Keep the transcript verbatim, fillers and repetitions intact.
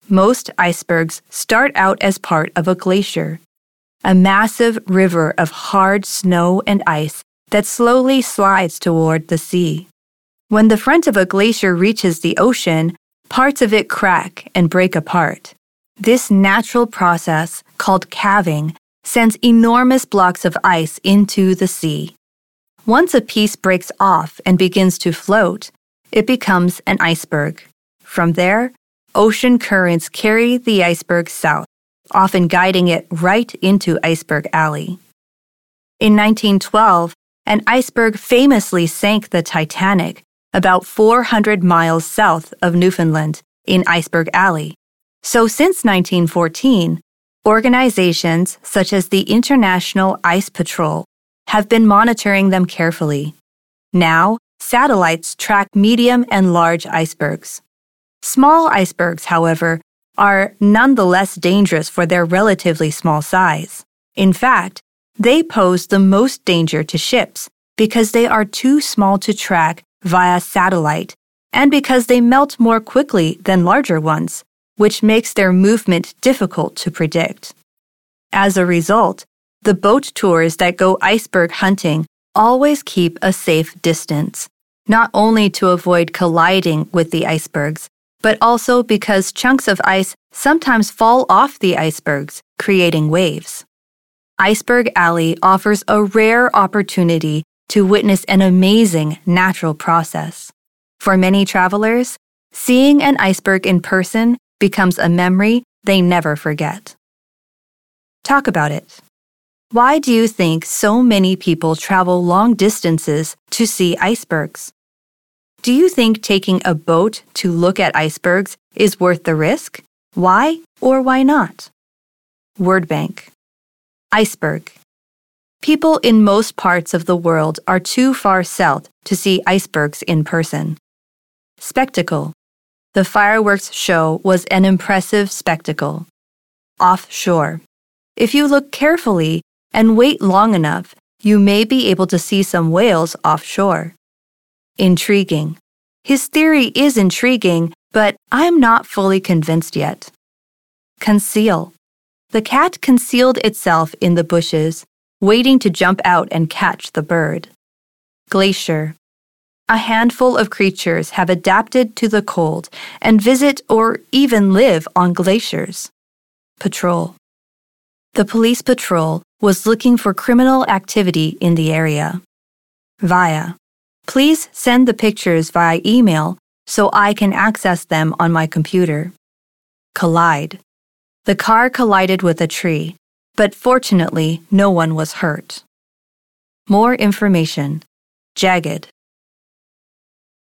Most icebergs start out as part of a glacier, a massive river of hard snow and ice that slowly slides toward the sea. When the front of a glacier reaches the ocean, parts of it crack and break apart. This natural process, called calving, sends enormous blocks of ice into the sea. Once a piece breaks off and begins to float, it becomes an iceberg. From there, ocean currents carry the iceberg south, often guiding it right into Iceberg Alley. In nineteen twelve, an iceberg famously sank the Titanic about four hundred miles south of Newfoundland in Iceberg Alley. So since nineteen fourteen, organizations such as the International Ice Patrol have been monitoring them carefully. Now, satellites track medium and large icebergs. Small icebergs, however, are nonetheless dangerous for their relatively small size. In fact, they pose the most danger to ships because they are too small to track via satellite and because they melt more quickly than larger ones, which makes their movement difficult to predict. As a result, the boat tours that go iceberg hunting always keep a safe distance, not only to avoid colliding with the icebergs, but also because chunks of ice sometimes fall off the icebergs, creating waves. Iceberg Alley offers a rare opportunity to witness an amazing natural process. For many travelers, seeing an iceberg in person becomes a memory they never forget. Talk about it. Why do you think so many people travel long distances to see icebergs? Do you think taking a boat to look at icebergs is worth the risk? Why or why not? Word bank. Iceberg. People in most parts of the world are too far south to see icebergs in person. Spectacle. The fireworks show was an impressive spectacle. Offshore. If you look carefully and wait long enough, you may be able to see some whales offshore. Intriguing. His theory is intriguing, but I'm not fully convinced yet. Conceal. The cat concealed itself in the bushes, waiting to jump out and catch the bird. Glacier. A handful of creatures have adapted to the cold and visit or even live on glaciers. Patrol. The police patrol was looking for criminal activity in the area. Via. Please send the pictures via email so I can access them on my computer. Collide. The car collided with a tree, but fortunately no one was hurt. More information. Jagged.